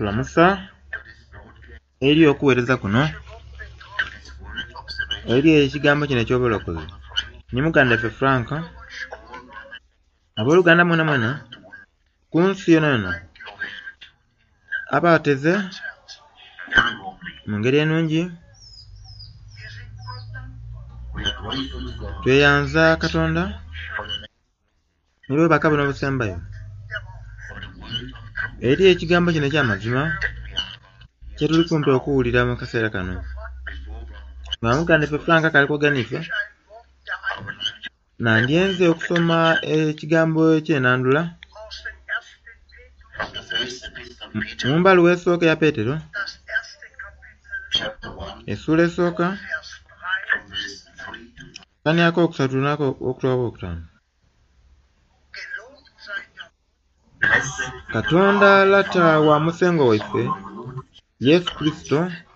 Kulamusa eri okuweereza kuno eri ekigambo kino eky'obulokozi ni muganda ffe Frank abooluganda mwena mwena ku nsi yonna abateze mu ngeri ennungi tweyanza Katonda ne bwebaka buno obusembayo eri ekigambo kino eky'amazima kyetuli kumpi okuwulira mu kaseera kano muganda ffe Frank kalikoganife nandyenze okusoma ekigambo ekyenandula mu mbaluwa esooka ya Peetero essula esooka kaniako okusatu nako okutwaba okutaano. Katonda lata wa musengo waife Yesu Kristo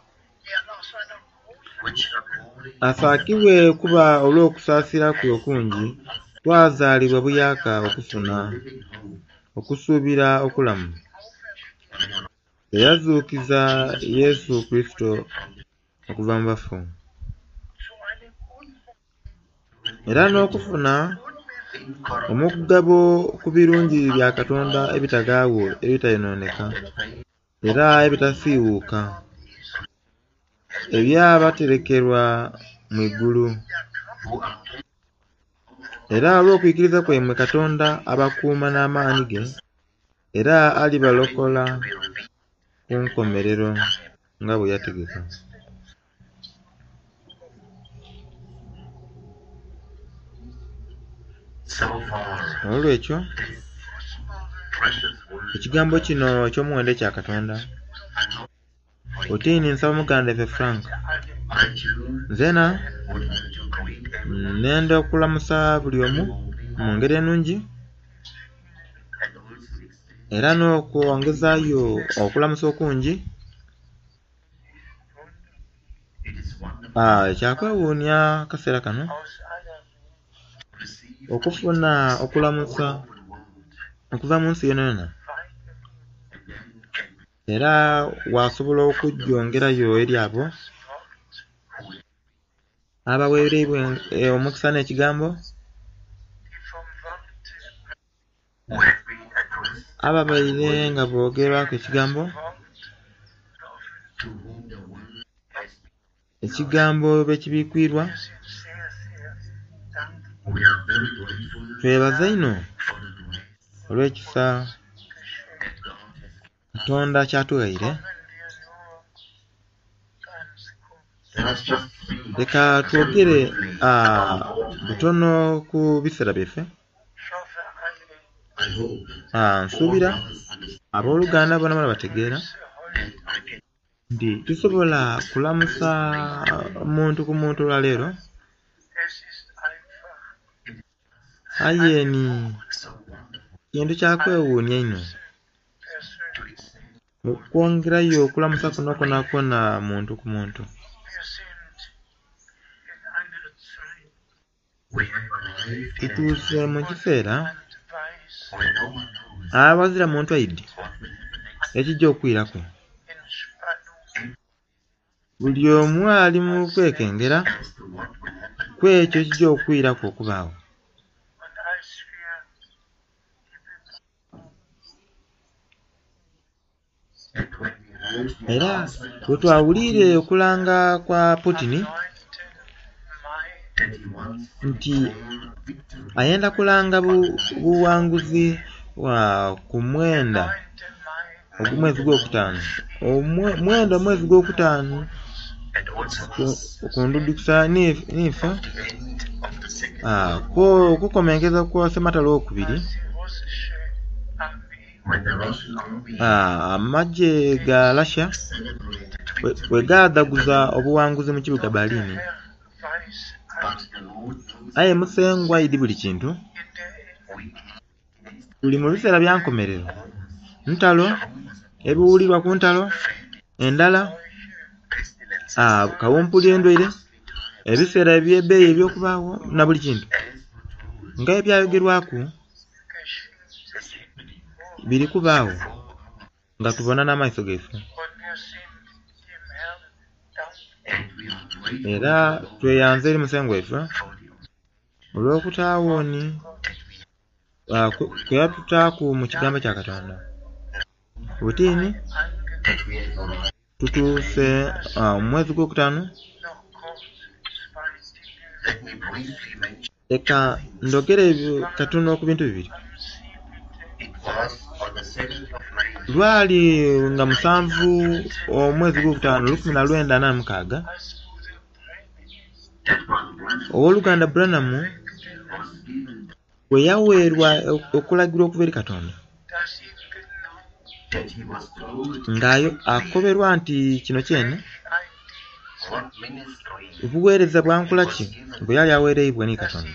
asaakibwe kuba olw'okusaasira kwe okungi twazaalibwa buyaaka okufuna okusuubira okulamu teyazuukiza Yesu Kristo okuva mu bafu era n'okufuna omugabo ku birungi bya Katonda ebitagaawo ebitayonooneka era ebitasiiwuuka ebyabaterekerwa mu ggulu era olw'okuyigiriza kwammwe Katonda abakuuma n'amaanyi ge era alibalokola ku nkomerero nga bwe yategeka. Olwekyo ekigambo kino eky'omuwendo kya Katonda otiini nsaba muganda ffe Frank nzena nenda okulamusa buli omu mu ngeri ennungi era n'okwongezaayo okulamusa okungi ekyakwewuunya kaseera kano okufuna okulamusa okuva mu nsi yonna era wasobola okujjongerayo eri abo abaweereibwa omukisa n'ekigambo ababaire nga boogerwako ekigambo bekibikwirwa twebaza ino olw'ekisa Katonda kyatuwaire. Leka twogere butono ku biseera byaffe. Nsuubira abooluganda bonna bategeera nti tusobola kulamusa muntu ku muntu olwaleero ayeni kintu kyakwewuunya ino okwongerayo okulamusa kuno kwona muntu ku muntu. Tutuuse mu kiseera abazira muntu aidde ekijja okwirako buli omu ali mu kwekengera kwekyo ekijja okwirako okubaawo era bwe twawulire okulanga kwa Putin nti ayenda kulanga buwanguzi ku mwenda ogw'omwezi gw'okutaano omwezi gw'okutaano okundudukisa niifa okukomengeza kwa Ssematalo okwokubiri amagye ga Russia bwe gaadaguza obuwanguzi mu kibuga Berlin. Aye musengwa idi buli kintu tuli mu biseera bya nkomerero ntalo ebiwulirwa ku ntalo endala kawumpuli endwaire ebiseera ebyebbeeyi ebyokubaawo na buli kintu nga ebyayogerwaku biri kubaawo nga tubona n'amaiso gaife era tweyanze eri musengo waife olw'okutaawoni kweyatutaaku mu kigambo kya Katonda. Butiini tutuuse mu mwezi gw'okutaano. Leka ndogere katono ku bintu bibiri. Lwali nga 7 omwezi gw'okutaano 1986 owooluganda Branham bwe yaweerwa okulagirwa okuva eri Katonda ng'ayo akoberwa nti kino kyene obuweereza bwankula ki bwe yali aweereibwa ni Katonda.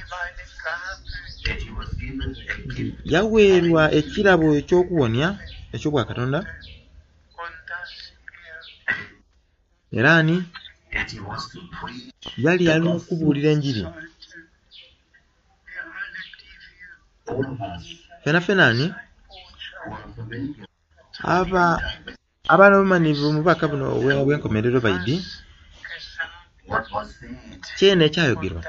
Yaweerwa ekirabo eky'okuwonya eky'obwa Katonda era ani yali alina okubuulira enjiri. Fena ani abaana obumanyirivu mu bubaka buno obw'enkomerero baidi kyene ekyayogerwa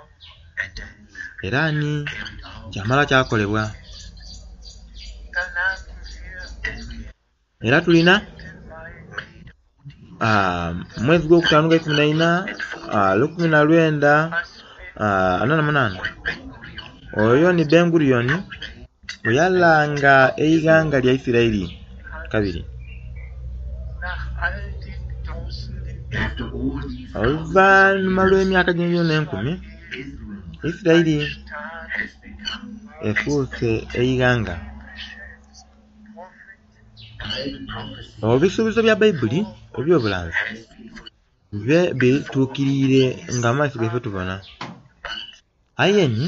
era ani kyamala kyakolebwa. Era tulina mwezi gw'okutaano ga 1948 oyo ni Ben Gurion bwe yalanga eiganga lya Isirairi kabiri. Oluvannyuma lw'emyaka gy'enkumi n'enkumi Isirairi efuuse eiganga. Ebisuubizo bya Bayibuli eby'obulanzi bituukirire nga amaiso gaife tubona. Ayeni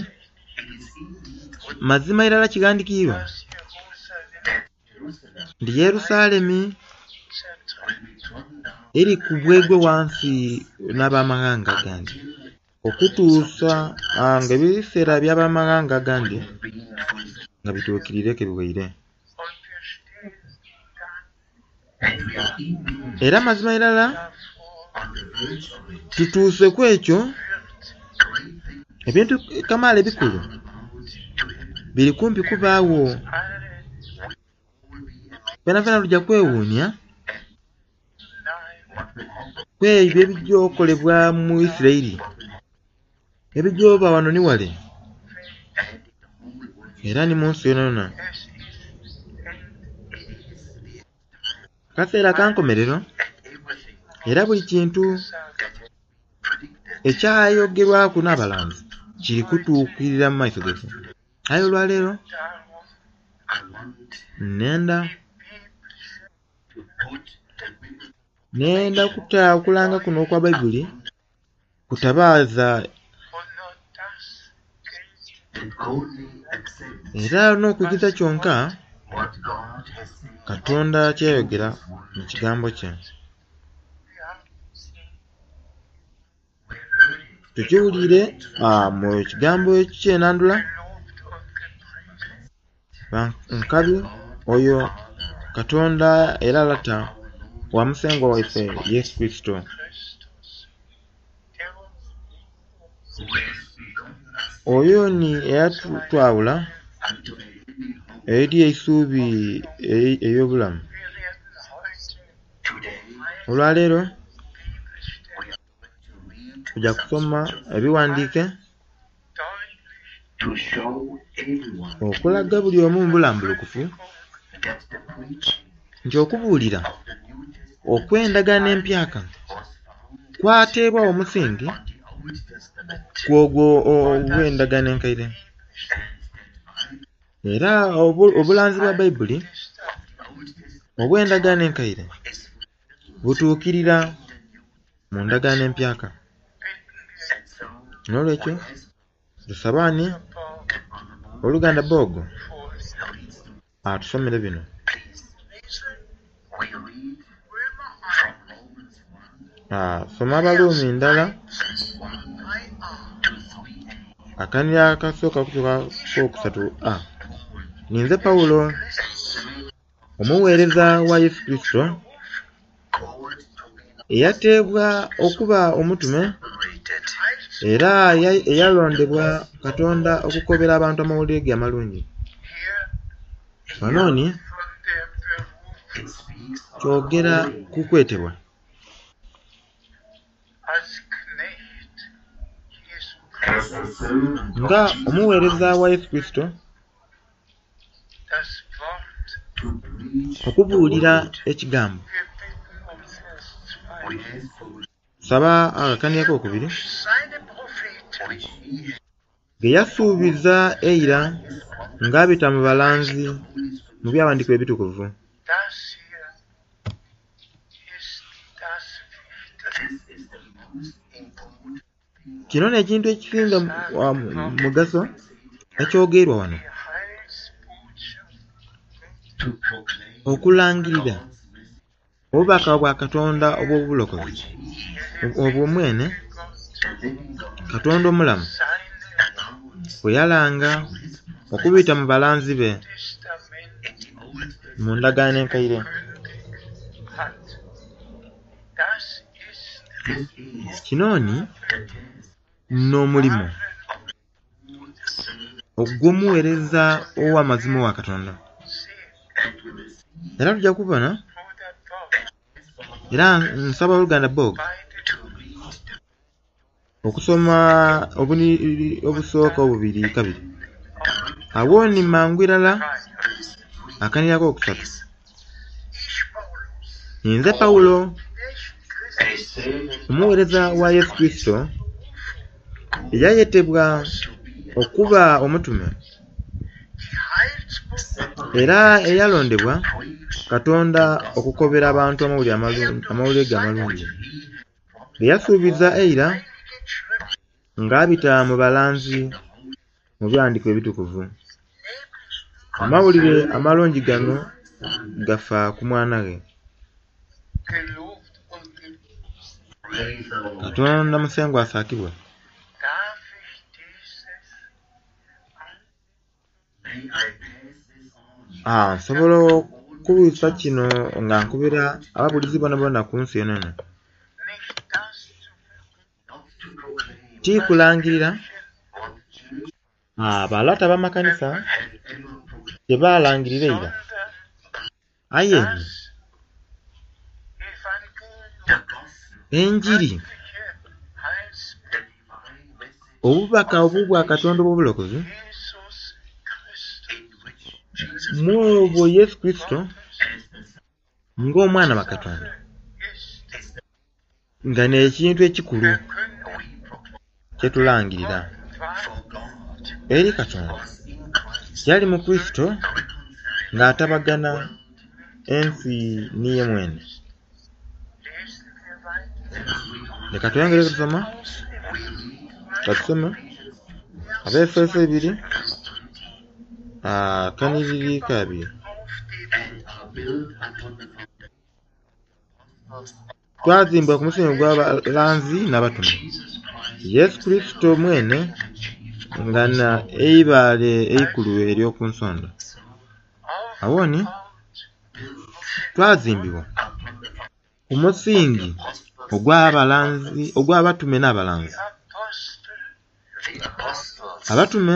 mazima irala kigandikirwa ndi Yerusalemi eri ku bwegwe wansi n'abamahanga gandi okutuusa nga ebiseera by'abamahanga gandi nga bituukirire kebiweire. Era mazima irala tutuuse ku ekyo ebintu kamala ebikulu biri kumpi kubaawo. Fena lujja kwewuunya kwebyo ebijja okolebwa mu Isirairi ebijooba wano ni wale era ni mu nsi yonna. Kaseera kankomerero era buli kintu ekyayogerwaku n'abalanzi kiri kutuukirira mu maiso gaife. Aye olwaleero nenda okulanga kuno okwa Bayibuli kutabaaza era n'okuyigiza kyonka Katonda kyayogera mu kigambo kye. Tukiwulire mu kigambo ekyenandula nkabi oyo Katonda era alata wa musengo waife Yesu Kristo. Oyo ni eyatutwawula eri eisuubi ey'obulamu. Olwaleero tujja kusoma ebiwandiike okulaga buli omu mu bulambulukufu nti okubuulira okw'endagaano empyaka kwateebwa omusingi kwogwo obw'endagaano enkaire. Era obulanzi bwa Bayibuli obw'endagaano enkaire butuukirira mu ndagaano empyaka. N'olwekyo tusabaani oluganda Bogo atusomere bino. Soma Abaluumi ndala akanira akasooka kutuuka 3. Ninze Pawulo omuweereza wa Yesu Kristo eyateebwa okuba omutume era eyalondebwa Katonda okukobera abantu amawulire ge amalungi. Wanooni kyogera ku kwetebwa nga omuweereza wa Yesu Kristo okubuulira ekigambo. Saba akakaniyako okubiri ge yasuubiza eira ng'abita mu balanzi mu byawandiikibwa ebitukuvu. Kino n'ekintu ekisinga mugaso ekyogerwa wano, okulangirira obubaka bwa Katonda obw'obulokozi obw'omwene Katonda omulamu bwe yalanga okubita mu balanzi be mu ndagaano enkaire. Kinooni n'omulimu ogw'omuweereza ow'amazima wa Katonda. Era tujja kubona era nsaba Oluganda Bog okusoma obusooka obubiri kabiri awo ni mangu irala akanirako okusatu. Nze Pawulo omuweereza wa Yesu Kristo eyayetebwa okuba omutume era eyalondebwa Katonda okukobera abantu amawulire ge amalungi ge yasuubiza eira ng'abita mu balanzi mu byawandiikibwa ebitukuvu. Amawulire amalungi gano gafa ku mwana we. Katonda musengo asaakibwe. Nsobola okubuuza kino nga nkubira ababuulizi bonna ku nsi eno. Ti kulangirira balata b'amakanisa tebalangirira eira, aye enjiri obubaka obwa Katonda obw'obulokozi mu obwo Yesu Kristo ng'omwana wa Katonda nga n'ekintu ekikulu kyetulangirira eri Katonda. Yali mu Kristo ng'atabagana ensi niye mwene. Leka tuyongere kusoma katusome Abefeso 2 kaniriri kabiri. Twazimbwa ku musingi gw'abalanzi n'abatume Yesu Kristo mwene nga na eibale eikulu ery'oku nsonda. Awoni twazimbibwa ku musingi ogw'abatume n'abalanzi. Abatume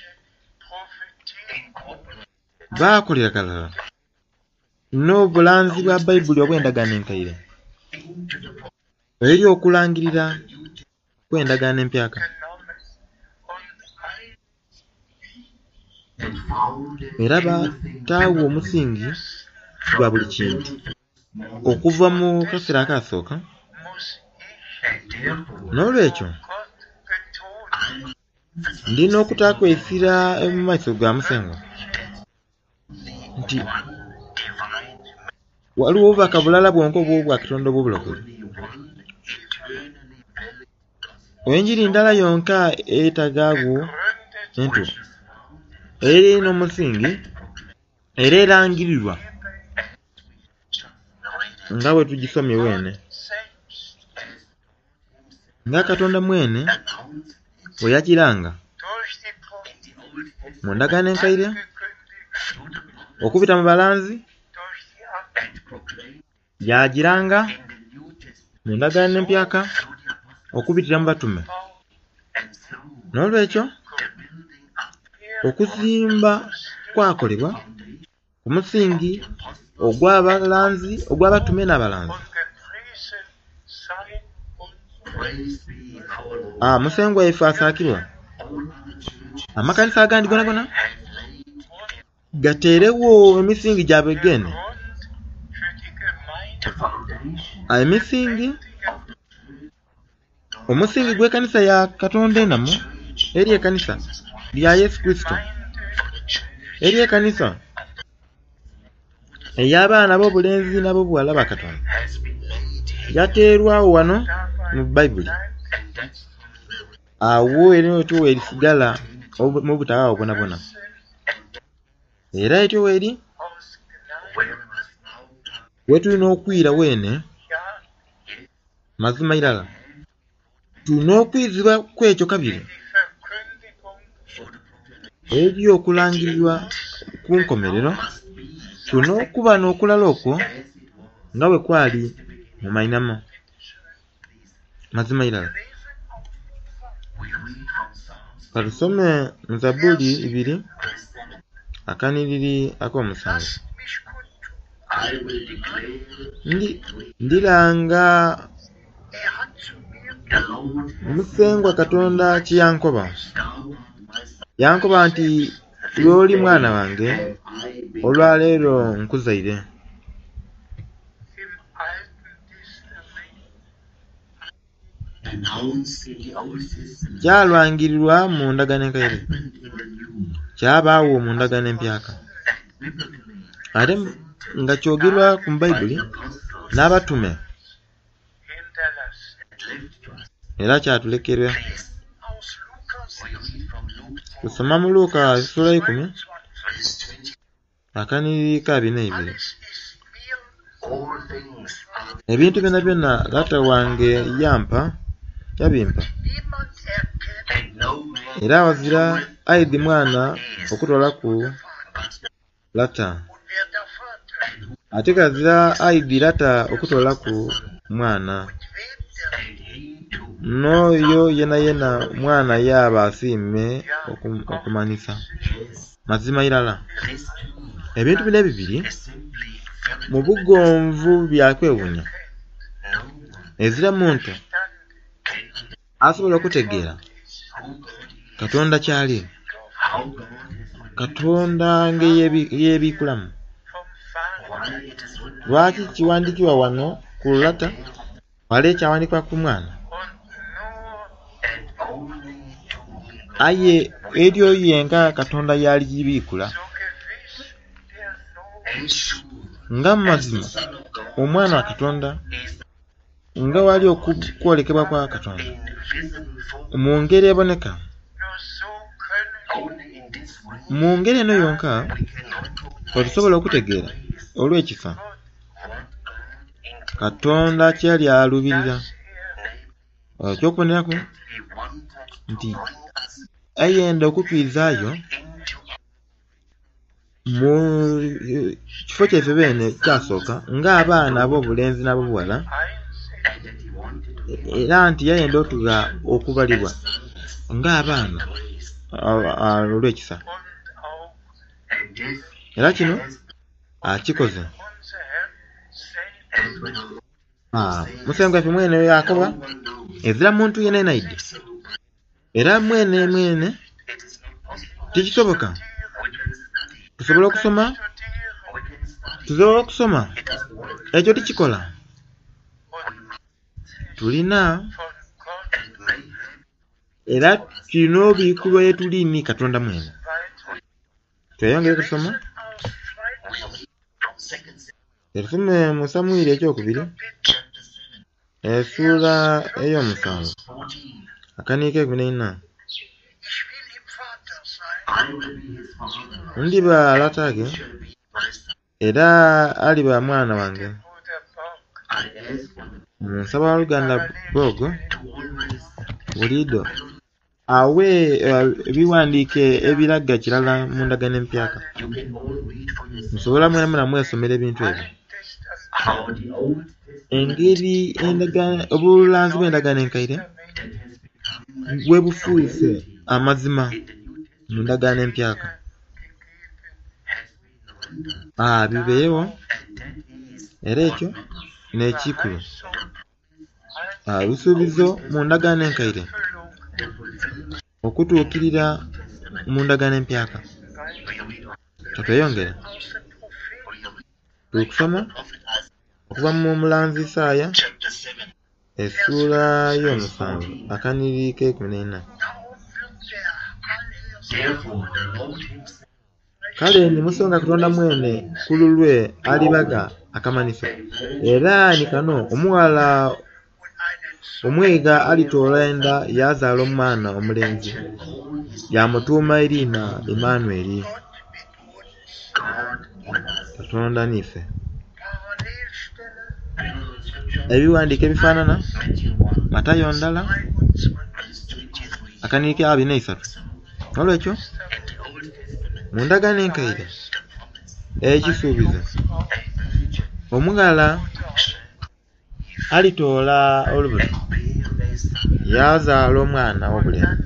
baakolera kalala n'obulanzi bwa Bayibuli obw'endagaano enkaire eri okulangirira kw'endagaano empyaka. Era bataawa omusingi gwa buli kintu okuva mu kaseera akaasooka. N'olwekyo ndina okutakwesira mu maaso ga musengo nti waliwo obubaka bulala bwonka obwa Katonda obw'obulokozi. Enjiri ndala yonka etagaawo entuufu eri n'omusingi era erangirirwa nga bwe tugisomye wene nga Katonda mwene bwe yakiranga mu ndagaano enkaire okubita mu balanzi yagiranga mu ndagaano empyaka okubitira mu batume. N'olwekyo okuzimba kwakolebwa ku musingi ogw'abatume n'abalanzi. Musengwa yaffe asaakirwa, amakanisa agandi gona gateerewo emisingi gyabwe gene. Omusingi gw'ekkanisa ya Katonda enamu eri ekkanisa lya Yesu Kristo, eri ekkanisa ey'abaana b'obulenzi n'ab'obuwala ba Katonda yateerwawo wano mu Bayibuli. Awo eryo werisigala mu butawaawo bwonabwona. Era etyo weri wetulina okwira weene mazima irala. Tulina okwizibwa kwekyo kabiri eri okulangirirwa ku nkomerero. Tulina okuba n'okulala okwo nga bwe kwali mu mainamo mazima irala. Katusome mu Zabbuli 2 akaniriri ak'omusanvu. Ndiranga Musengwa Katonda kiyankoba. Yankoba nti lw'oli mwana wange olwaleero nkuzaire. Kyalwangirirwa mu ndagaano enkaire, kyabaawo mu ndagaano empyaka, ate nga kyogerwa ku Bayibuli n'abatume, era kyatulekerwa. Tusoma mu Luuka sura 10 akaniriri ka 42. Ebintu byonna byonna Taata wange yabimpa, era wazira aidi mwana okutwala ku Lata, ate kazira aidi Lata okutwala ku mwana. N'oyo yena mwana yaba asiime okumanisa. Mazima irala ebintu bino ebibiri mu bugonvu byakwewunya ezira muntu asobola okutegeera Katonda kyali, Katonda ng'eyeebikulamu. Lwaki kiwandiikibwa wano ku Lata wale ekyawandiikibwa ku mwana? Aye eryo yenga Katonda yali gibiikula nga mu mazima omwana wa Katonda nga wali okwolekebwa kwa Katonda mu ngeri eboneka. Mu ngeri eno yonka otusobola okutegeera olw'ekisa Katonda kyali alubirira. Ekyokubonerako nti ayenda okutwizaayo mu kifo kyaffe beene kyasooka ng'abaana ab'obulenzi n'ab'obuwala, era nti yayenda otuga okubalibwa ng'abaana olw'ekisa. Era kino akikoze. Musengwa ffe mwene Yakoba ezira muntu yenna idde, era mwene tikisoboka tusobola okusoma ekyo tikikola. Tulina era tulina obiikulwa yetulini Katonda mwene. Tweyongere kusoma tusome mu Samwiri ekyokubiri essuula ey'omusanvu akaniika 14. Ndiba Latage era aliba mwana wange. Nsaba Waluganda blog buliido awe ebiwandiike ebiraga kirala mu ndagaano empyaka, nsobola mwena mwesomera ebintu ebyo. engeri obulanzi bw'endagaano enkaire bwe bufuuse amazima mu ndagaano empyaka. Bibeewo era ekyo n'ekikulu. Ebisuubizo mu ndagaano enkaire okutuukirira mu ndagaano empyaka. Tweyongere tukusoma okuva mu mulanzi Isaaya essuula y'omusanvu akaniri k'ekumi n'ena. Kale nimusonga Katonda mwene ku lulwe alibaga akamaniso, era ni kano omuwala omwega alitoola enda yazaala omwana omulenzi, yamutuuma eriina Emmanuel. Katonda nife. Ebiwandiiko ebifaanana Matayo ndala akaniri ka 23. Olwekyo mu ndagaano enkaire ekisuubizo omugala alitoola olubuto yazaala omwana w'obulenzi,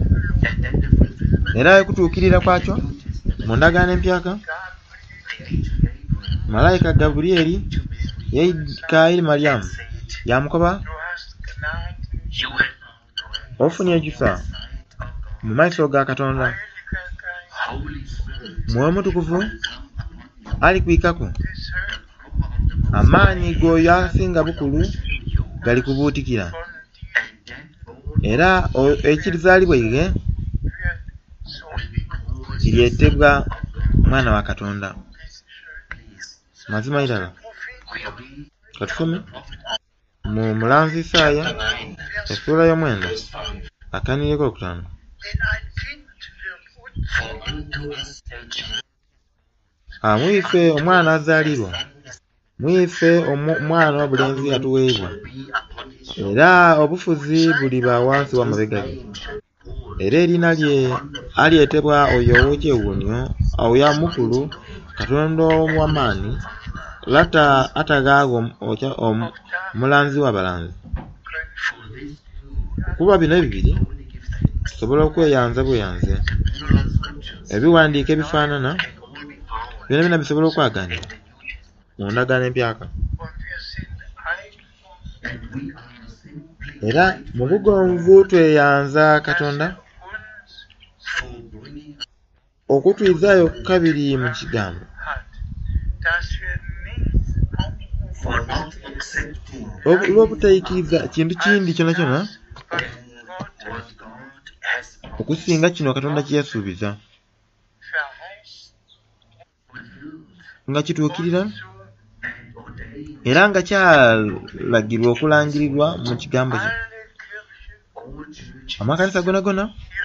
era ekutuukirira kwakyo mu ndagaano empyaka malayika Gaburiyeri yeika eri Maryamu yamukoba, ofunye ekisa mu maiso ga Katonda, Mwoyo Mutukuvu alikwikako, amaanyi g'oyo asinga bukulu gali kubuutikira, era ekirizaalibwa ige kiryetebwa mwana wa Katonda. Mazima irala katusome mu mulanzi Isaaya essuula y'omwenda akaniri k'okutaano. Mwife omwana azaalirwa, mwife omwana w'obulenzi atuweebwa, era obufuzi buliba wansi w'amabega ge, era erinnya lye alyetebwa oyo ow'ekyewuunyo, oyo mukulu, Katonda ow'amaanyi, lata atagaaga omulanzi w'abalanzi. Kuba bino ebibiri tusobola okweyanza bweyanze. Ebiwandiiko ebifaanana byonna bisobola okwaganibwa mu ndagaano empyaka, era mu bugonvu tweyanza Katonda okutwizaayo kabiri mu kigambo, olw'obutayikiriza kintu kindi kyona kyona okusinga kino Katonda kye yasuubiza nga kituukirira era nga kyalagirwa okulangirirwa mu kigambo kye. Amakanisa gona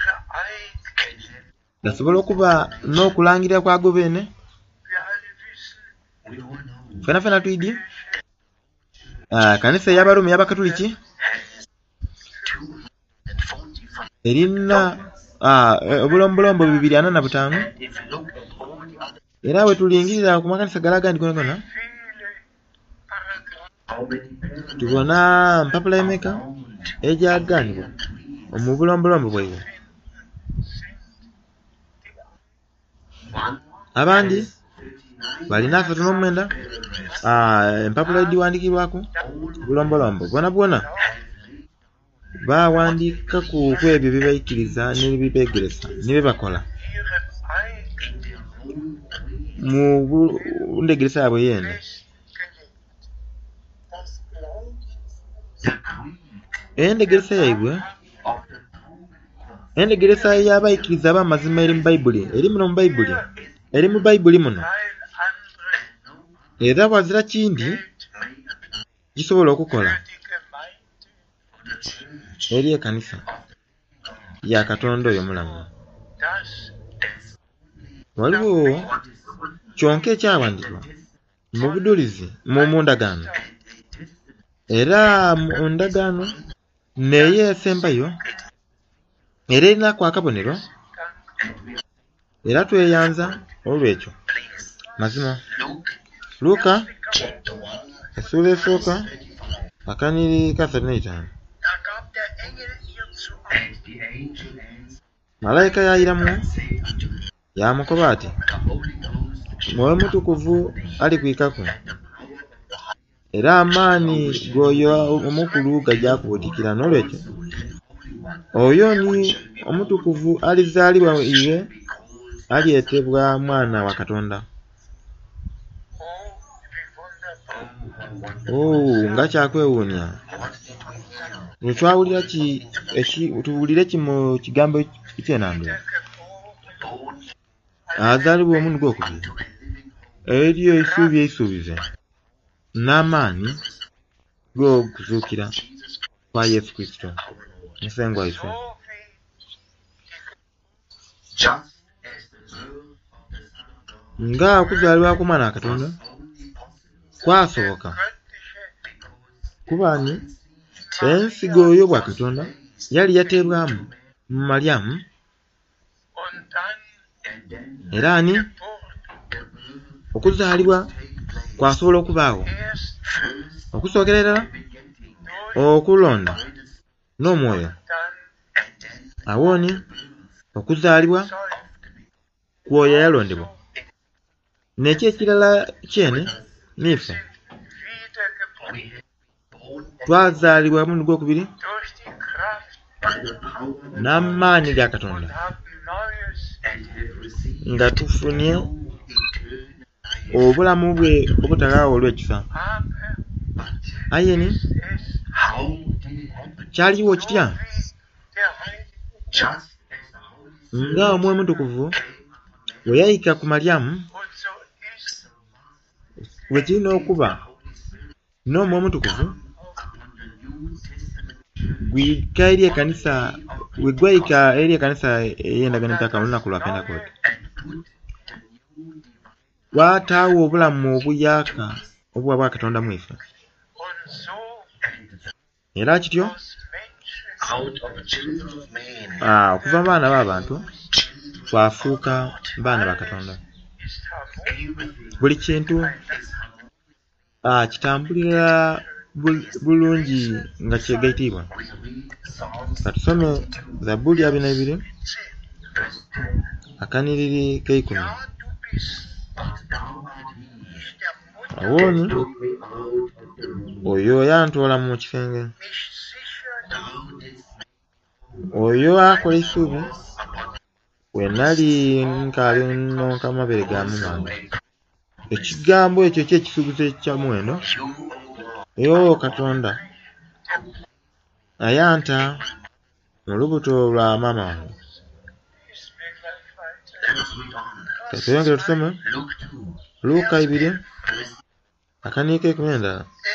gasobola okuba n'okulangirira kwago beene. Fena twidye kanisa ey'Abaruumi y'Abakatuliki erina obulombolombo 245, era bwe tulingirira ku makanisa galaga ndi gona tubona mpapula emeka egyaganibwa mu bulombolombo bwaibwe. Abandi balina 39 empapula ediwandiikibwako bulombolombo. Bwona bawandiika ku ebyo byebaikiriza nebibeegeresa nebebakola mu ndegeresa yaabwe yeene. Endegeresa yaibwe, endegeresa y'abaikiriza ab'amazima eri mu Bayibuli, eri muno mu Bayibuli, eri mu Bayibuli muno, era wazira kindi gisobola okukola eri ekanisa ya Katonda oyo mulamu. Waliwo kyonka ekyawandiikibwa mu budulizi mu ndagaano, era mu ndagaano neyo esembayo era erinaku akabonero, era tweyanza olwekyo. Mazima Luka Essula esooka akaniri ka 35. Malayika yayiramu yamukoba ati, Mwoyo Mutukuvu alikwikako, era amaanyi g'oyo omukulu gajja kubuutikira. N'olwekyo oyo ni Omutukuvu alizaalibwa iwe alyetebwa Mwana wa Katonda. Nga kyakwewuunya. Twawulira tuwulire ki mu kigambo ekyenandula? Azaalibwa omuntu gw'okubiri, eryo isuubi eisuubize n'amaanyi g'okuzuukira kwa Yesu Kristo Musengwa waife. Nga okuzaalibwa kw'Omwana wa Katonda kwasoboka kubani ensigo y'obwa Katonda yali yateebwamu mu Maryamu, era ani okuzaalibwa kwasobola okubaawo okusookerera okulonda n'omwoyo, awoni okuzaalibwa kwoyo yalondebwa. Nekyo ekirala kyene nife twazaalibwa omuntu gw'okubiri n'amaanyi ga Katonda nga tufunye obulamu bwe obutalaawo olw'ekisa. Ayeni kyaliwo kitya nga Omwoyo Mutukuvu bwe yayika ku Maryamu bwe kirina okuba n'Omwoyo Mutukuvu gwayika eri ekkanisa ey'endagaano empya mu lunaku lwa Pentekoste, wataawo obulamu obuyaaka obwa bwa Katonda mu ife, era kityo okuva baana b'abantu twafuuka baana ba Katonda. Buli kintu kitambulira bulungi nga kyegaitibwa. Katusome Zabbuli 42 akaniriri k'10. Awoni oyo yantoola mu kifenge, oyo akola isuubi we nali nkaali nnonka amabere ga mamange. Ekigambo ekyo ky'ekisuubizo kya muwendo, eyo Katonda ayanta mu lubuto lwa maama wange. Katuyongere tusome Luuka 2 akaniri k'19.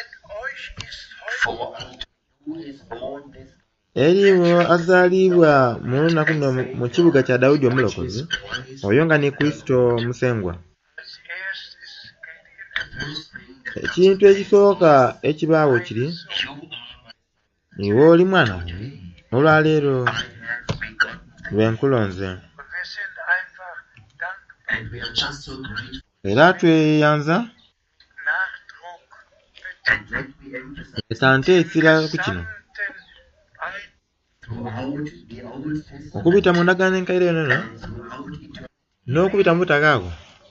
Eriwo azaalibwa mu lunaku luno mu kibuga kya Dawudi omulokozi, oyo nga ni Kristo Musengwa. Ekintu ekisooka ekibaawo kiri, iwe oli mwana wange, olwaleero lwe nkulonze. Era tweyanza esante esira ku kino okubita mu ndagaano enkaire yonna n'okubita mu butagaago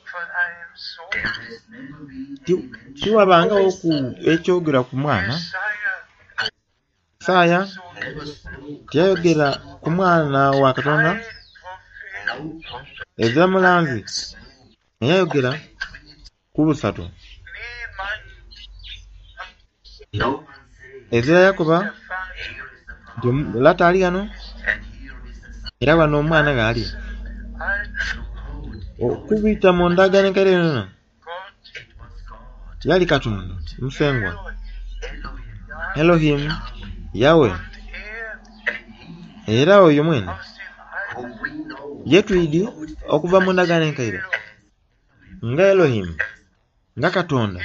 tiwabangawo ku ekyogera ku mwana. Isaaya tiyayogera ku mwana wa Katonda, Ezra Mulanzi yayogera ku busatu, Ezra yakoba nti Lata ali hano era wano omwana gaali. Okubita mu ndagaano enkaire yonna yali Katonda Musengwa, Elohim Yahwe, era oyo mwene yetwidi okuva mu ndagaano enkaire nga Elohim, nga Katonda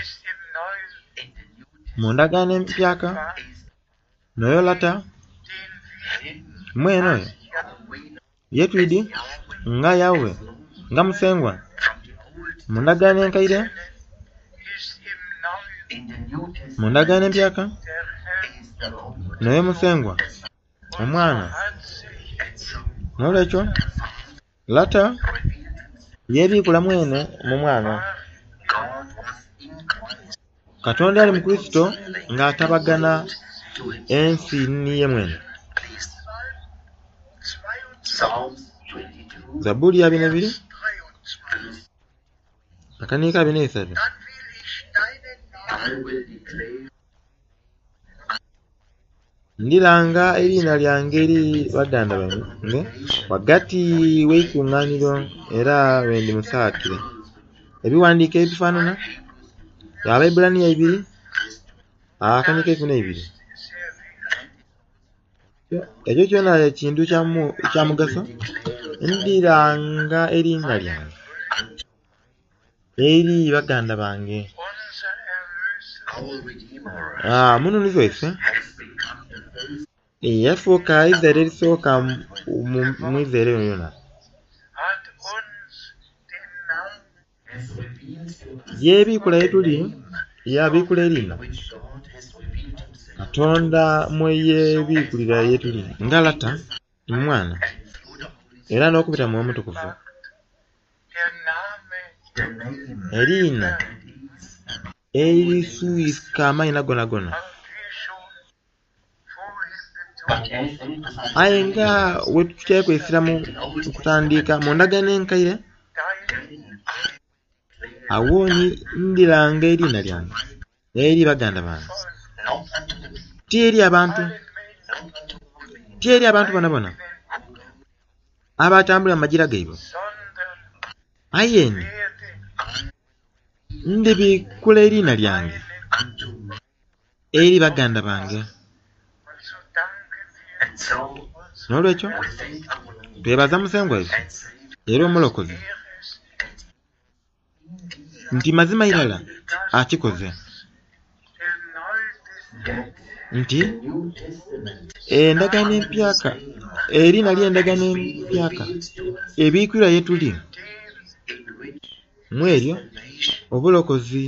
mu ndagaano empyaka, noyo Lata mwene oyo yetwidi nga Yahwe, nga Musengwa mu ndagaano enkaire mu ndagaano empyaka naye musengwa omwana. N'olwekyo lata yeebiikula mwene mu mwana. Katonda ali mu Kristo ng'atabagana ensi niye mwene. Zaburi ya 22 akanika 23. Ndiranga erina lyange eri baganda bange wagati w'eikuŋŋaaniro era wendi musaakire. Ebiwandiiko ebifaanana Abaebbulaniya 2 akanika 12. Ekyo kyonna ekintu kya mugaso. Ndiranga erinnya lyange eri baganda bange. Mununuzi waffe yafuuka Isirairi erisooka mu Isirairi yonna. Yeebiikula yetuli yabiikula erina Katonda mwe yeebiikulira yetuli nga lata mu mwana era n'okubita mu Mutukuvu. Erina erisuuyisa amayina gonna gonna. Aye nga we tukyakwesira mu kutandika mu ndagaano enkaire awo ndiranga erina lyange eri baganda bange. Tieri abantu bonabona abatambula mu magira gaibwe. Aye ndibiikula erina lyange eri baganda bange. N'olwekyo twebaza musengwa waffe era omulokozi nti mazima irala akikoze nti endagaano empyaka erina ly'endagaano empyaka ebiikula yetuli mu eryo obulokozi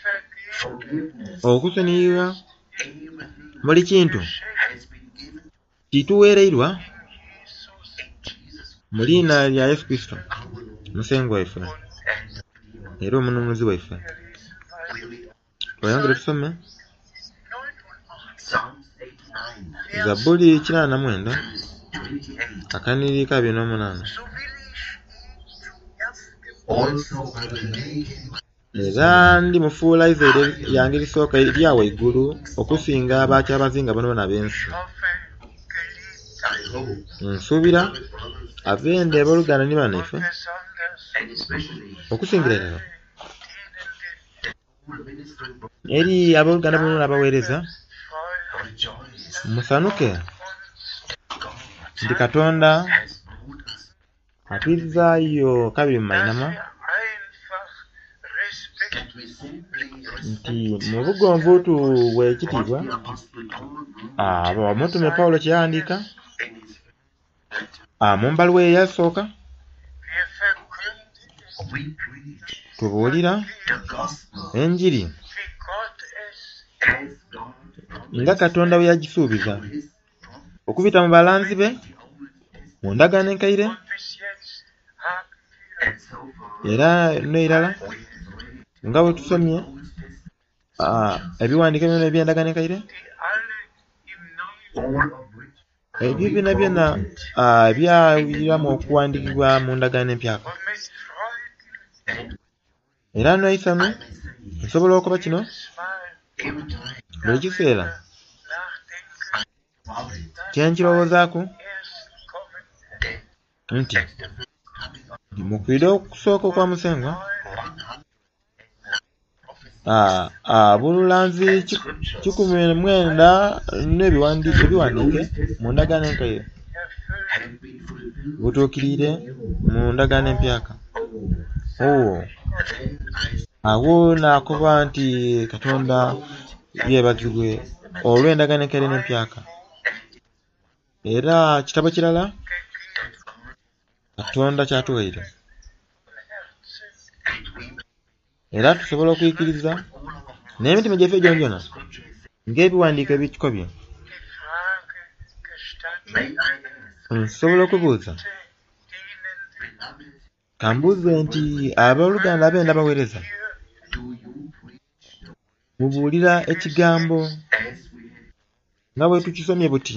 okusonyiwa buli kintu kituweereirwa mu liina lya Yesu Kristo musengwa waffe era omununuzi waffe. Oyongere tusome Zaburi 89 akanirika 28. Era ndimufuula Isirairi lyange erisooka erya waigulu okusinga abakyabazinga bano n'ab'ensi. Nsuubira ab'ende abooluganda ne bannaffe okusingira ddala eri abooluganda bano n'abaweereza musanuke nti Katonda atwizzaayo kabiri mu mainama nti mu bugonvu tuwe ekitiibwa omutume Pawulo kye yawandiika mu mbaluwa ye eyasooka tubuulira enjiri nga Katonda bwe yagisuubiza okubita mu balanzi be mu ndagaano enkaire era n'erala nga bwe tusomye ebiwandiiko byonna eby'endagaano enkaire ebyo byonna byawuliramu okuwandiikibwa mu ndagaano empyaka. Era n'oyisamu nsobola okuba kino buli kiseera kyenkirowoozaako nti mukwire okusooka okwa musengwa bulanzi 19 n'ebiwandiike mu ndagaano enkaire butuukirire mu ndagaano empyaka. Awo naakoba nti Katonda yeebazibwe olw'endagaano enkaire n'empyaka. Era kitabo kirala Katonda kyatuwaire era tusobola okuyikiriza n'emitima gyaffe gyonna ng'ebiwandiiko ebikobye. Nsobola okubuuza, kambuuze nti abooluganda ab'enda baweereza mubuulira ekigambo nga bwe tukisomye buti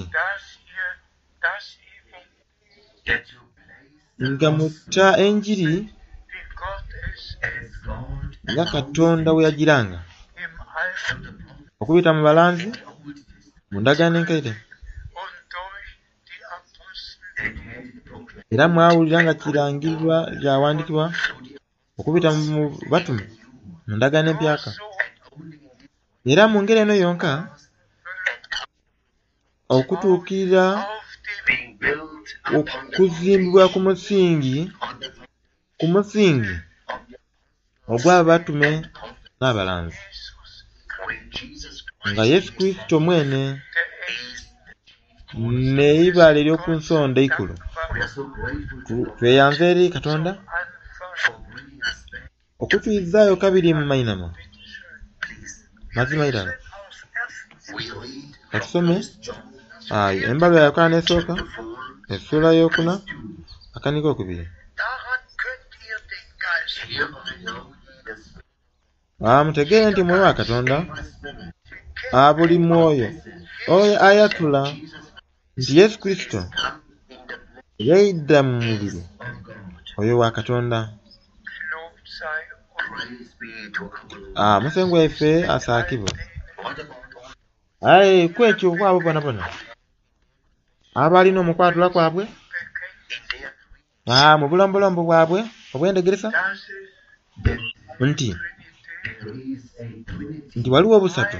nga mutta enjiri nga Katonda bwe yagiranga okubita mu balanzi mu ndagaano enkaire, era mwawulira nga kirangirwa kyawandiikibwa okubita mu batume mu ndagaano empyaka. Era mu ngeri eno yonka okutuukirira okuzimbibwa ku musingi ogw'abatume n'abalanzi, nga Yesu Kristo mwene n'eibala ery'oku nsonda eikulu tweyanze eri Katonda okutuyizaayo kabiri mu mainama. Mazima irala katusome embalwa ya Yokaana esooka essula y'okuna akanika okubiri. Mutegeere nti Mwoyo wa Katonda abuli mwoyo oyo ayatula nti Yesu Kristo yaidda mu mubiri oyo wa Katonda. Musengu waffe asaakibwe. Kwekyo kwabo bonabona abalina omukwatula kwabwe mu bulombolombo bwabwe obwendegeresa nti waliwo obusatu,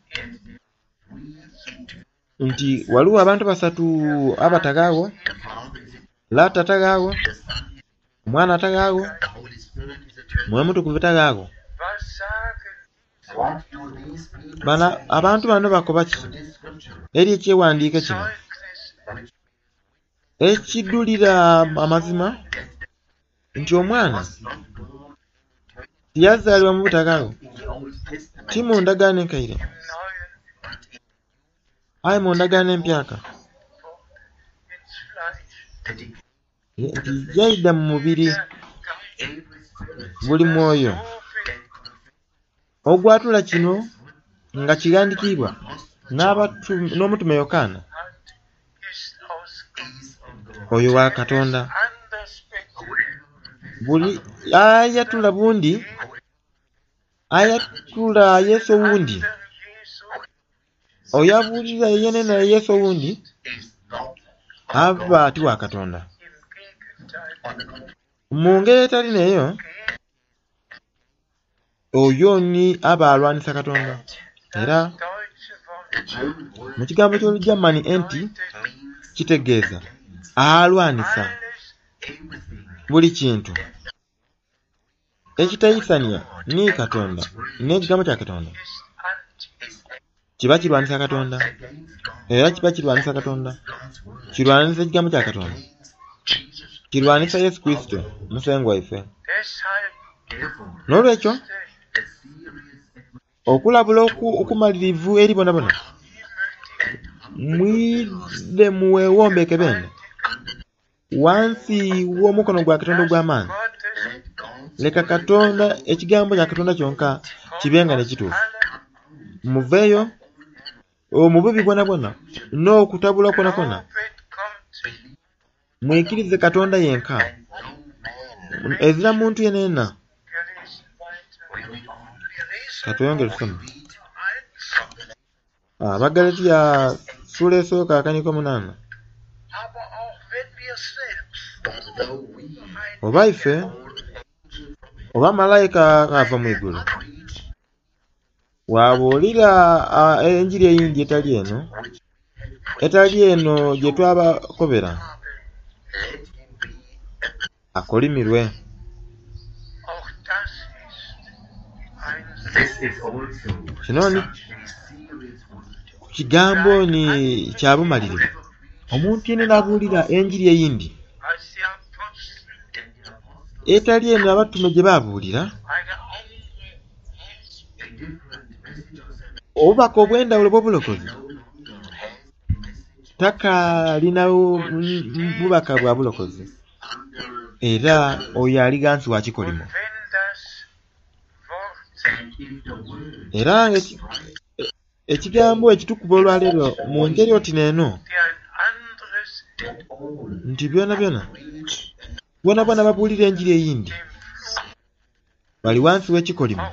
nti waliwo abantu basatu abatagaawo, Laata tagaawo, Omwana tagaawo, Mwoyo Mutukuvu tagaawo. Abantu bano bakoba ki eri ekyewandiiko kino ekiddulira amazima nti omwana tiyazaalibwa mu butagaawo, ti mu ndagaano enkaire, ayi mu ndagaano empyaka, nti yaidda mu mubiri buli mwoyo ogwatula kino nga kigandikibwa n'omutume Yokaana oyo wa Katonda. Buli ayatula bundi ayatula Yesu owundi, oyo abuulira yenena Yesu owundi aba ati wa Katonda. Mu ngeri etali neyo oyo ni aba alwanisa Katonda. Era mu kigambo ky'Olujamani enti kitegeeza alwanisa buli kintu ekitayisania ni Katonda n'ekigambo kya Katonda kiba kirwanisa Katonda, era kiba kirwanisa Katonda, kirwanisa ekigambo kya Katonda, kirwanisa Yesu Kristo musengu waffe. N'olwekyo okulabula okumalirivu eri bonabona mwidde muwewombeke bene wansi w'omukono gwa Katonda ogw'amaanyi. Leka Katonda ekigambo kya Katonda kyonka kibenga ne kituufu. Muveeyo omububi bwonabwona n'okutabula kwonakona mwikirize Katonda yenka, ezira muntu yenena. Katuyongere tusome Abagalatiya sura esooka akanika 8. Oba ife oba malayika ava mu igulu wabuulira enjiri eyindi etali eno gye twabakobera, akolimirwe. Kino ni kigambo ni kya bumalirivu. Omuntu yenna abuulira enjiri eyindi etali eno abatume gye baabuulira obubaka obw'endawulo bw'obulokozi takalinawo bubaka bwa bulokozi era oyo aliga nti wa kikolimo era ekigambo ekitukuba olwaleero mu ngeri oti n'eno nti byona bona babuulira enjiri eyindi bali wansi w'ekikolimo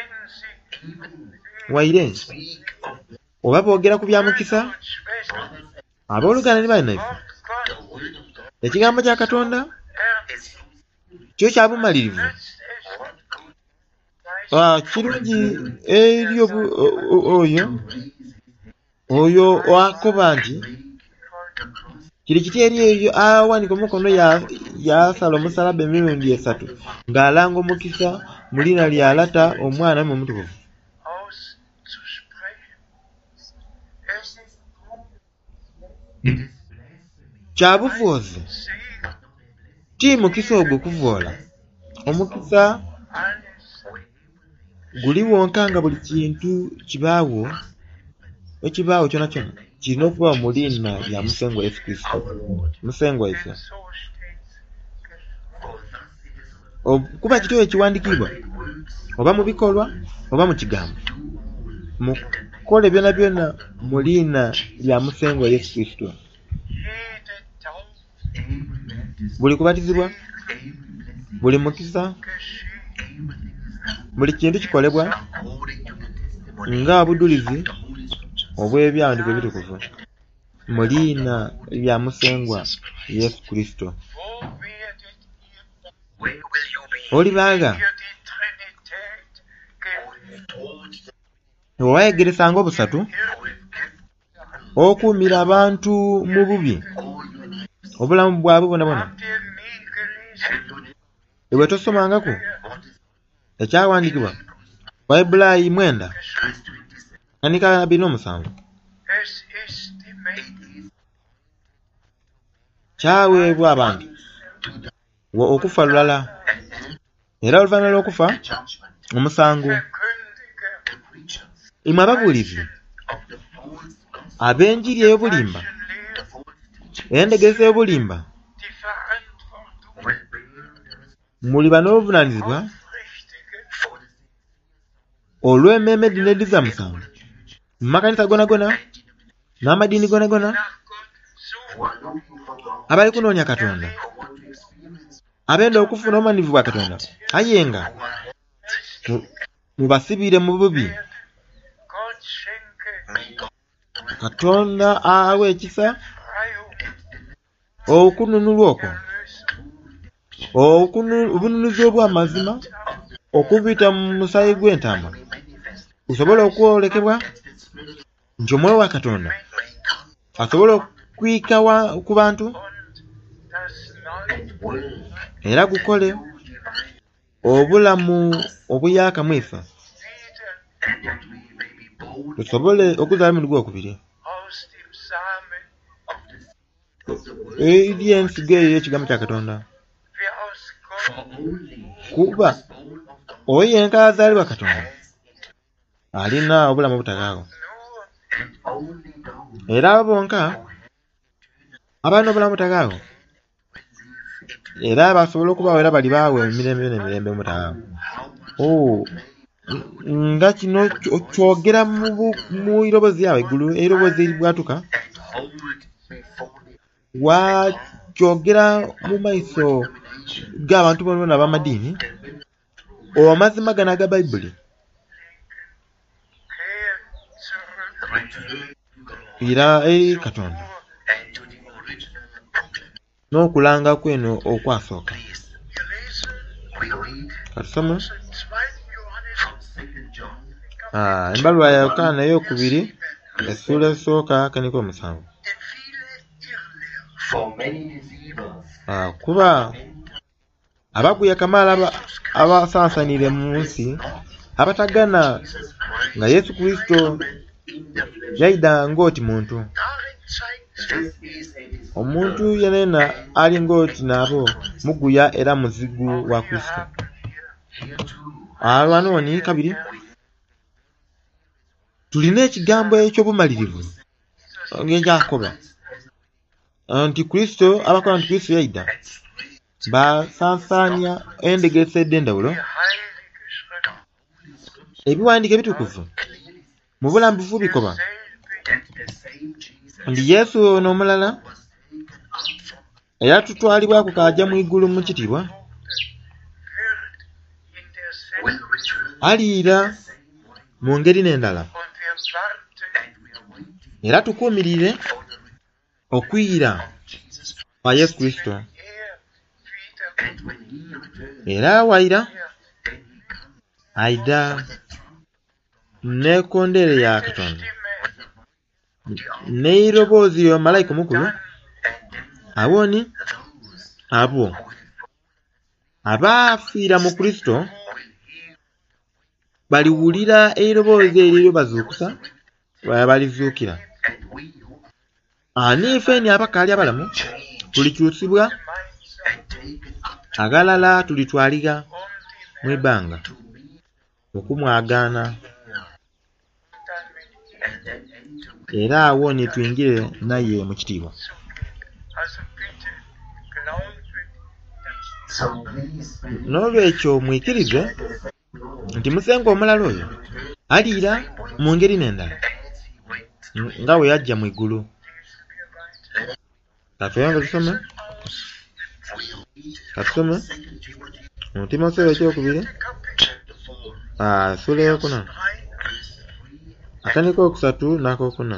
waire oba boogera ku bya mukisa abooluganda ne balinayife ekigambo kya Katonda kyo kya bumalirivu kirungi eri oyo akoba nti kiri kiti eri eyo awanika omukono yasala omusalaba emirundi 3 ng'alanga omukisa mu liina ly'alata omwana mu mutukuvu. Kyabufuuzi ti mukisa ogwo kuvoola omukisa guli wonka nga buli kintu kibaawo ekibaawo kyona kyona kirina okuba mu liina lya musengo Yesu Kristo musengo waffe kuba kityo ekiwandiikibwa oba mu bikolwa oba mu kigambo mukole byona mu liina lya musengo Yesu Kristo. Buli kubatizibwa buli mukisa buli kintu kikolebwa nga obudulizi obw'ebyawandiiko ebitukuvu mu liina lya musengwa Yesu Kristo. Olibaaga owayegeresanga obusatu okuumira abantu mu bubi obulamu bwabwe bonabona ewe tosomangako ekyawandiikibwa Bayibulaayi 9 kanika 27 kyaweebwa abantu okufa lulala era oluvannyuma lw'okufa omusango. Imwe ababuulizi ab'enjiri ey'obulimba endegeesa y'obulimba muli ban'obuvunaanyizibwa olw'emmeeme eddiini za musango mu makanisa gonagona n'amadiini gonagona abali kunoonya Katonda abenda okufuna obumanyirivu bwa Katonda aye nga mubasibire mu bubi. Katonda awe ekisa okununulwa okwo obununuzi obw'amazima okubita mu musaayi gw'entama osobole okwolekebwa nti omwoyo wa Katonda asobole okwika ku bantu era gukole obulamu obuyaka mwifa tusobole okuzaala emirundi gwokubiri eri ensigo eyo ekigambo kya Katonda kuba oyo yenka azaalibwa Katonda alina obulamu obutakaawo era abo bonka abalina obulamu obutakaawo era basobola okubawo era bali baawe emirembe n'emirembe omutakaawo. Nga kino kyogera mu irobozi yawe eggulu eirobozi eribwatuka wakyogera mu maiso g'abantu bonna b'amadiini amazima gano aga Bayibuli era eri Katonda n'okulanga kweno okwasooka. Katusome embaluwa ya Yokaana ey'okubiri essuula esooka kanika 7. Kuba abaguya kamaala abasansanire mu nsi abatagana nga Yesu Kristo yaida ng'oti muntu omuntu yenena ali ng'oti nabo muguya era muzigu wa Kristo. Alwanoni 2 tulina ekigambo eky'obumalirivu ng'ekyakoba nti Kristo abakola nti Kristo yaida basaasaanya endegeesa ed'enjawulo ebiwandiiko ebitukuvu mu bulambufu bikoba ndi Yesu ono omulala eyatutwalibwa ku kaajja mu igulu mu kitiibwa aliira mu ngeri n'endala era tukuumirire okuyira kwa Yesu Kristo era wayira aida n'ekkondeere ya Katonda n'eiroboozi ya malayika omukulu aboni abo abaafiira mu Kristo baliwulira eiroboozi eryo bazuukusa balizuukira. Aniifeni abakaali abalamu tulikyusibwa agalala tulitwalira mu ibbanga okumwagaana era awo nituyingire naye mu kitiibwa. N'olwekyo mwikirize nti musengo omulala oyo aliira mu ngeri n'endala nga bwe yajja mu igulu. Katusome mu Timoseewo ekyokubiri sula eyokuna akandiko okusatu n'akokuna.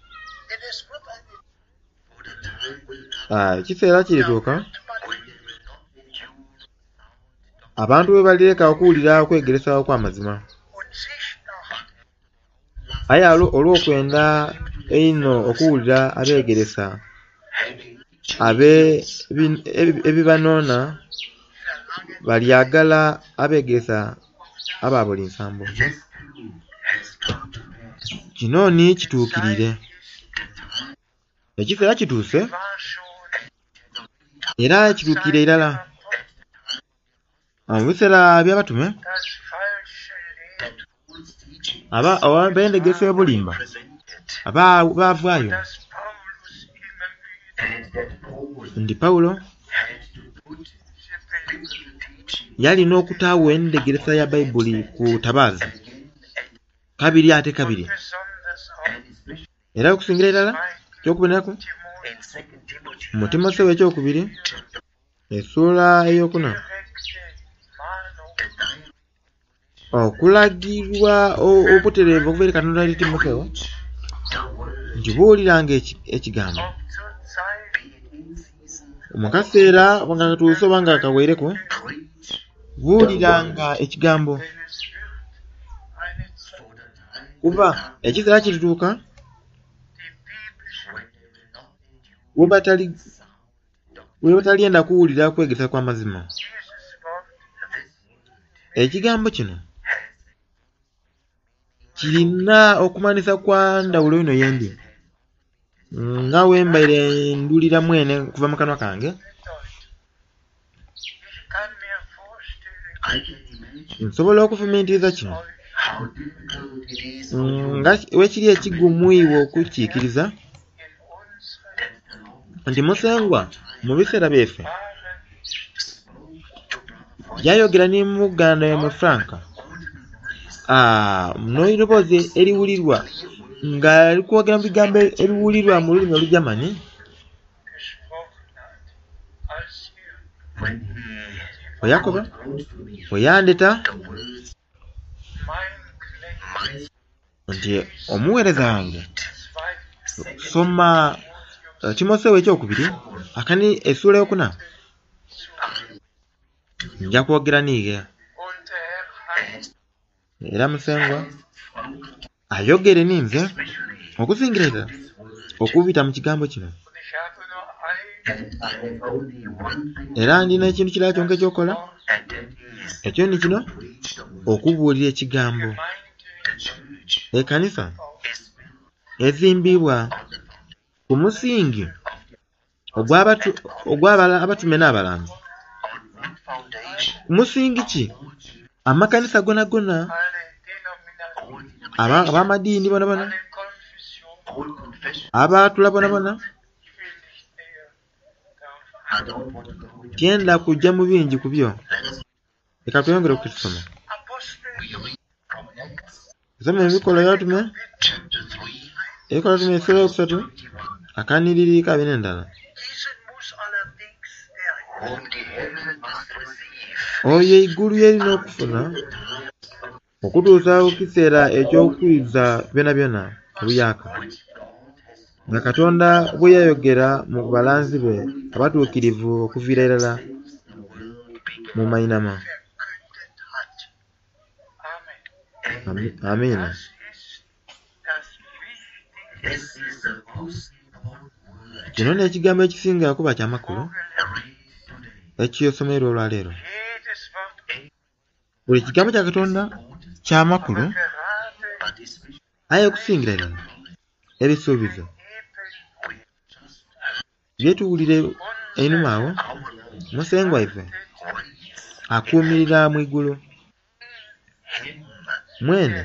Ekiseera kirituuka abantu bwe balireka okuwulira okwegeresa okw'amazima aye olw'okwenda eino okuwulira abeegeresa ebibanoona balyagala abeegeresa aba buli nsambo. Kino ni kituukirire, ekiseera kituuse era kituukire irala. Mu biseera by'abatume ab'endegeesa y'obulimba baavaayo ndi Pawulo yalina okutaawa endegeresa ya Bayibuli ku tabaazi kabiri ate kabiri. Era okusingira irala kyokuboneraku mu Timoseewo ekyokubiri essuula eyokuna okulagirwa obutereevu okuva eri Katonda eri Timoseewo nti buuliranga ekigambo mu kaseera nga katuuse oba nga kaweereku, buuliranga ekigambo kuba ekiseera kirituuka we batalyenda kuwulira kwegesa kw'amazima. Ekigambo kino kirina okumanisa kwa ndawulo ino yendi nga wembaire ndulira mwene kuva mu kanwa kange. Nsobola okufumiitiriza kino nga wekiri ekigumwiwo okukiikiriza nti musengwa mu biseera byeffe yayogera ni muganda ya Franka n'eiroboozi eriwulirwa nga alikwogera mu bigambo ebiwulirwa mu lulimi Olujamani. Oyakoba oyandeta nti omuweereza wange soma Timoseewo ekyokubiri akani essuula eyokuna nja kwogera niige. Era musengwa ayogere ninze okusingira ddala okubita mu kigambo kino. Era ndina ekintu kirala kyonka ekyokola, ekyo ni kino okubuulira ekigambo. Ekkanisa ezimbibwa ku musingi ogw'abatume n'abalambuzi. Musingi ki? Amakanisa gona ab'amadiini bonabona abaatula bonabona tyenda kujja mu bingi ku byo. Leka tweyongere okukisoma. Tusome Ebikola by'Abatume, Ebikola by'Abatume essula yokusatu akaniriri kabiri n'endala. Oyo igulu lyerina okufuna okutuusa ku kiseera eky'okukkiriza byonna byonna obuyaka, nga Katonda bwe yayogera mu balanzi be abatuukirivu okuviira ddala mu mayinama. Amiina. Kino n'ekigambo ekisinga kuba ky'amakulu ekiyosomero olwaleero. Buli kigambo kya Katonda ky'amakulu aye okusingira ddala ebisuubizo byetuwulire einuma awo Musengo waffe akuumirira mu igulu mwene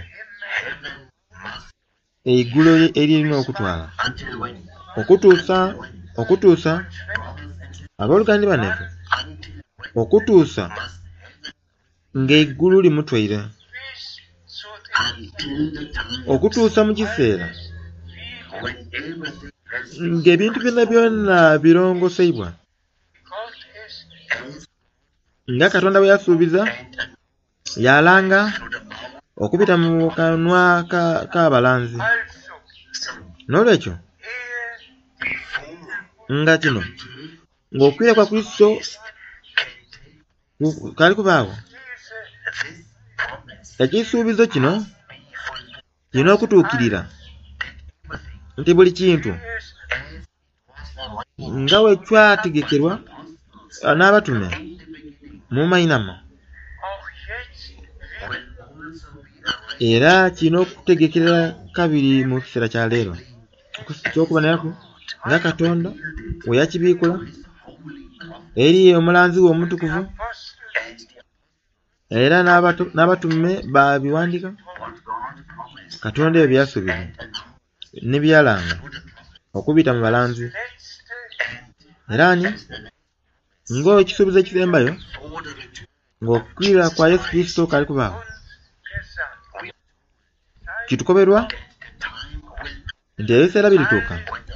eigulu eririna okutwala okutuusa abooluganda baneffe okutuusa ng'eggulu limutwaire, okutuusa mu kiseera ng'ebintu byonna byonna birongoseibwa nga Katonda bwe yasuubiza yalanga okubita mu kanwa k'abalanzi. N'olwekyo nga kino ng'okwira kwa Kristo kali kubaawo, ekisuubizo kino kirina okutuukirira nti buli kintu nga bwe kyategekerwa n'abatume mu mayinama, era kirina okutegekera kabiri mu kiseera kya leero ekyokubonerako nga Katonda we yakibiikula eri omulanzi we omutukuvu, era n'abatume babiwandiika. Katonda ebyo byasuubiza ne byalanga okubita mu balanzi, era ng'ekisuubizo ekisembayo ng'okukkirira kwa Yesu Kristo kali kubaawo, kitukoberwa nti ebiseera birituuka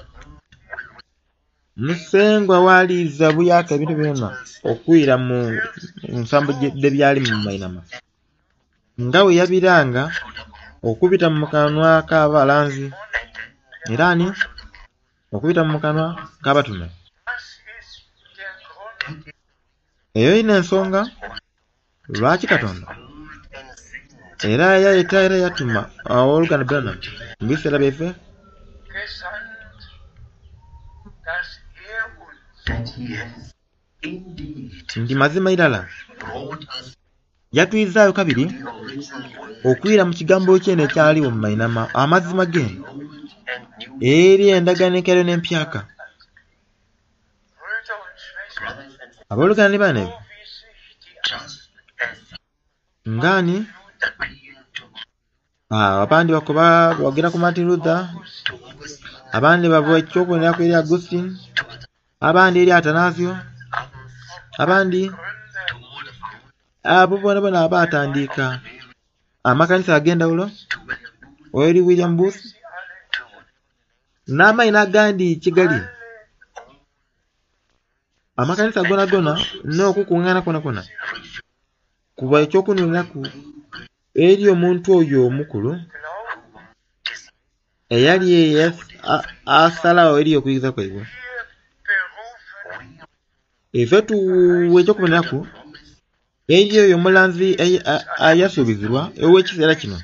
Musengo awaaliza buyaka ebintu byonna okuwira mu nsambo gye byali mu mayinama, nga we yabiranga okubita mu kanwa k'abalanzi, era okubita mu kanwa k'abatume. Eyo yina ensonga lwaki Katonda era yayeta era yatuma abooluganda Branham mu biseera byaffe nti mazima irala yatuyizaayo kabiri okuwira mu kigambo kyene ekyaliwo mu mayinama amazima gene eri endagaano enkairo n'empyaka. Abooluganda bane ngani abandi bakoba boogera ku Martin Luther, abandi bava ekyokubonerako eri Augustine, abandi eri Atanasio, abandi abo bona abaatandika amakanisa ag'endawulo eri William Booth, n'amayina agandi kigali. Amakanisa gona n'okukuŋŋaana kwona kuba ekyokunuliraku eri omuntu oyo omukulu eyali asalawo eri okuyigiriza kwaibwe. Ife tuwa ekyokubonerako eri oyo omulanzi ayasuubizibwa ow'ekiseera kino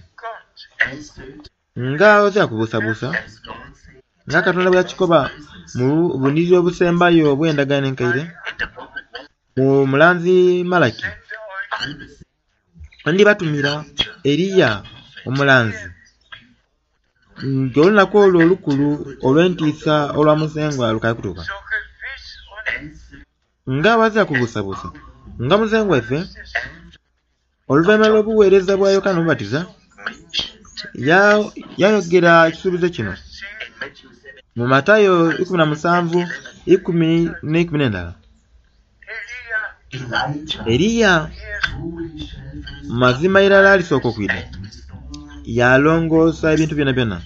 nga oza kubuusabuusa nga Katonda bwe yakikoba mu buniriri obusembayo obw'endagaano enkaire mu mulanzi Malaki. Ndibatumira Eriya omulanzi ng'olunaku olwo olukulu olw'entiisa olwa Musengo lukali kutuuka, nga baza kubuusabuusa nga Musengo waffe oluvannyuma lw'obuweereza bwa Yokaana Omubatiza yayogera ekisuubizo kino mu Matayo 17:10-11. Eriya mazima irala alisooka okwida yalongoosa ebintu byonna byonna.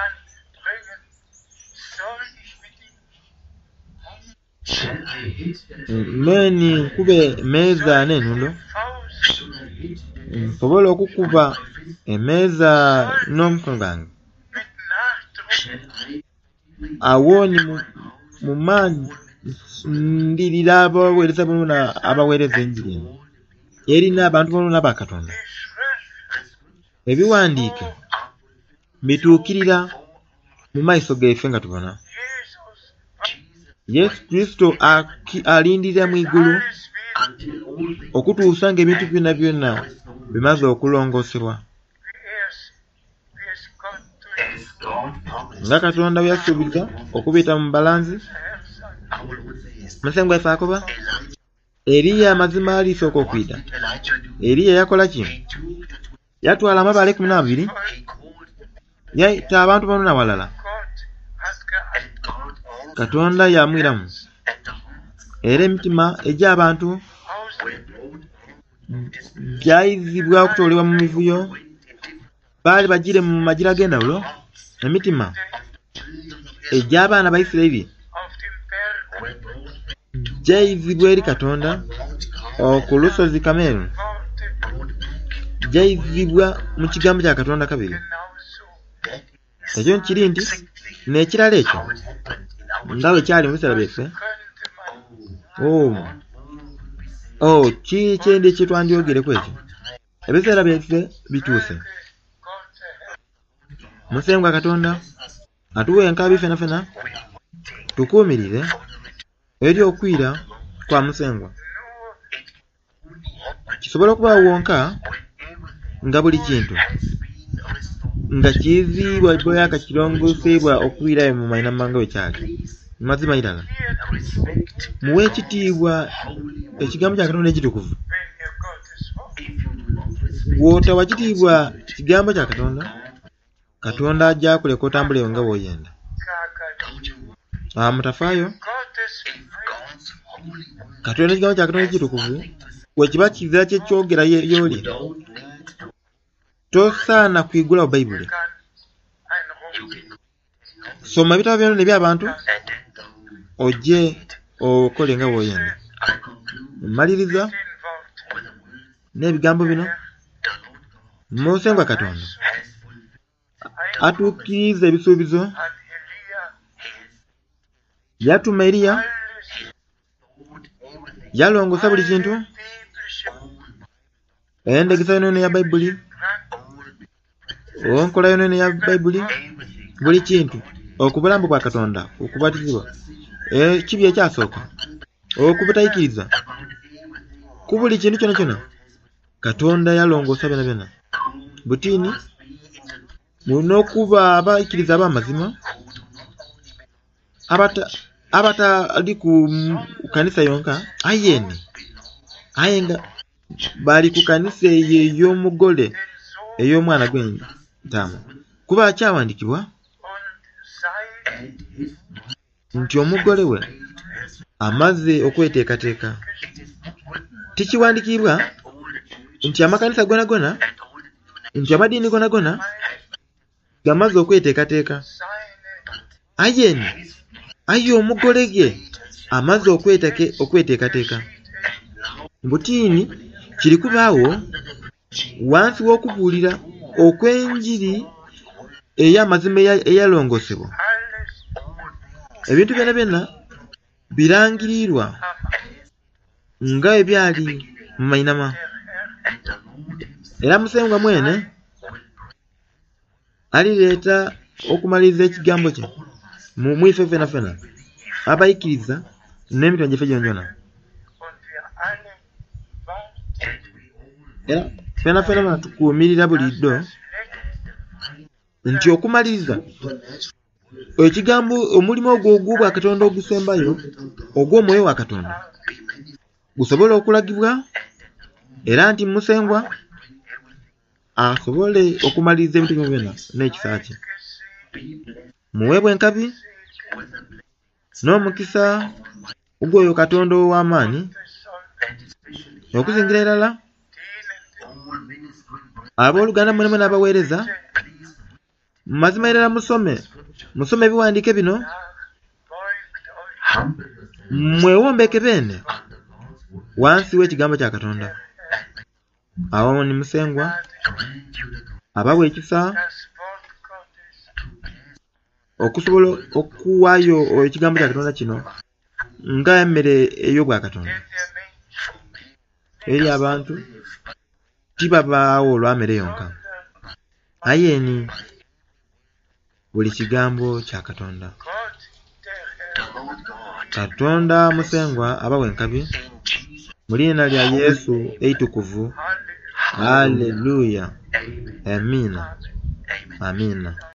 Meni nkube emeeza n'ennundo, nsobola okukuba emeeza n'omukono gwange. Awo ni mu maanyi ndirira abaweereza bonna abaweereza enjiri eno erina abantu bonna ba Katonda. Ebiwandiike bituukirira mu maaso gaife nga tubona. Yesu Kristo alindirira mu igulu okutuusa ng'ebintu byonna byonna bimaze okulongoosebwa. Nga Katonda bwe yasuubiza okubiyita mu balanzi, Musengo waffe akoba. Eriya amazima alisooka okwida. Eriya yakola ki? Yatwala amabale 12 yayita abantu bonna walala. Katonda yamwiramu era emitima egy'abantu gyayizibwa okutoolebwa mu mivuyo. Baali bagire mu magira g'endawulo. Emitima egy'abaana ba Isirayiri gyayizibwa eri Katonda ku lusozi Kameru, gyayizibwa mu kigambo kya Katonda kabiri. Ekyo kiri nti n'ekirala ekyo nga bwe kyali mu biseera byaffe. Kyendi ekyetwandyogereko ekyo. Ebiseera byaffe bituuse. Musengo Katonda atuwa enkabi fena fena tukuumirire eri okwira kwa Musengo. Kisobola okuba wonka nga buli kintu nga kiyizibwa boyaka kirongoosebwa okwirayo mu mayina manga we kyali. Mazima irala muwe ekitiibwa ekigambo kya Katonda ekitukuvu. Bw'otawa kitiibwa kigambo kya Katonda, Katonda ajja kuleka otambule nga bw'oyenda. Mutafaayo Katonda ekigambo kya Katonda ekitukuvu bwe kiba kizira kyekyogera y'oli, tosaana kwigulawo Bayibuli. Soma ebitabo byonna eby'abantu ojje okole nga bw'oyenda. Maliriza n'ebigambo bino. Musengo Katonda atuukiriza ebisuubizo. Yatuma Eriya, yalongosa buli kintu. Endegesa yonna ya Bayibuli, onkola yonna ya Bayibuli, buli kintu okubulambo bwa Katonda, okubatizibwa, kibi ekyasooka, okubutayikiriza, ku buli kintu kyonna kyonna Katonda yalongosa byonna byonna. Butiini mulina okuba abayikiriza ab'amazima abatali ku kanisa yonka, aye nga bali ku kanisa eyo ey'omugole ey'omwana gw'entaama. Kuba kyawandiikibwa nti omugole we amaze okweteekateeka. Tikiwandiikibwa nti amakanisa gona gona, nti amadiini gona gona gamaze okweteekateeka. Aye omugole ge amaze okweteekateeka. Butiini kiri kubaawo wansi w'okubuulira okw'enjiri ey'amazima eyalongosebwa. Ebintu byonna byonna birangirirwa nga ebyali mu mayinama. Era Musengo mwene alireeta okumaliriza ekigambo kye mu ife fena fena abayikiriza n'emitima gyaffe gyonna. Era fena fena tukuumirira buliddo nti okumaliriza ekigambo omulimu ogwo ogw'obwa Katonda ogusembayo ogw'omwoyo wa Katonda gusobola okulagibwa, era nti Musengwa asobole okumaliriza ebintu byonna n'ekisa kye. Muweebwe enkabi n'omukisa ogw'oyo Katonda ow'amaanyi okuzingira irala abooluganda mwene n'abaweereza. Mazima irala musome ebiwandiike bino, mwewombeke beene wansi w'ekigambo kya Katonda. Awo ni musengwa abawa ekisa okusobola okuwaayo ekigambo kya Katonda kino nga emmere ey'obwa Katonda eri abantu. Tibabaawo olwa mmere yonka, ayeni buli kigambo kya Katonda. Katonda musengwa abawa enkabi mu linnya lya Yesu eitukuvu. Haleluya. Amina.